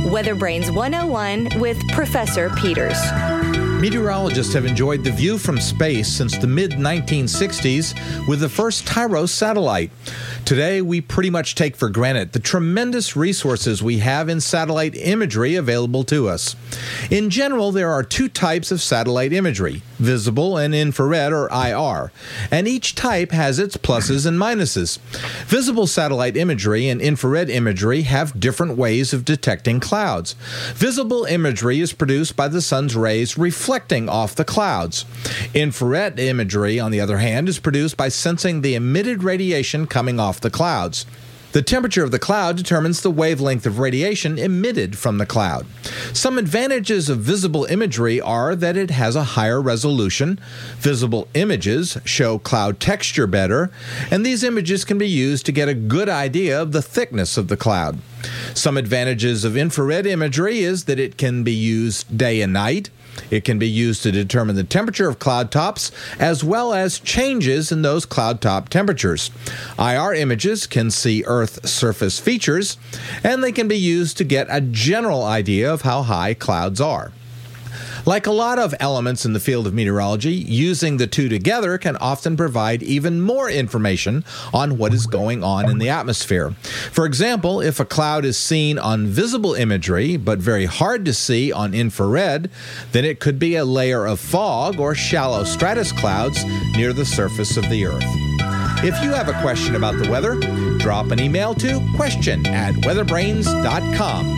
Weather Brains 101 with Professor Peters. Meteorologists have enjoyed the view from space since the mid-1960s with the first TIROS satellite. Today, we pretty much take for granted the tremendous resources we have in satellite imagery available to us. In general, there are two types of satellite imagery, visible and infrared or IR, and each type has its pluses and minuses. Visible satellite imagery and infrared imagery have different ways of detecting clouds. Visible imagery is produced by the sun's rays reflecting off the clouds. Infrared imagery, on the other hand, is produced by sensing the emitted radiation coming off the clouds. The temperature of the cloud determines the wavelength of radiation emitted from the cloud. Some advantages of visible imagery are that it has a higher resolution, visible images show cloud texture better, and these images can be used to get a good idea of the thickness of the cloud. Some advantages of infrared imagery is that it can be used day and night. It can be used to determine the temperature of cloud tops, as well as changes in those cloud top temperatures. IR images can see Earth surface features, and they can be used to get a general idea of how high clouds are. Like a lot of elements in the field of meteorology, using the two together can often provide even more information on what is going on in the atmosphere. For example, if a cloud is seen on visible imagery but very hard to see on infrared, then it could be a layer of fog or shallow stratus clouds near the surface of the Earth. If you have a question about the weather, drop an email to question@weatherbrains.com.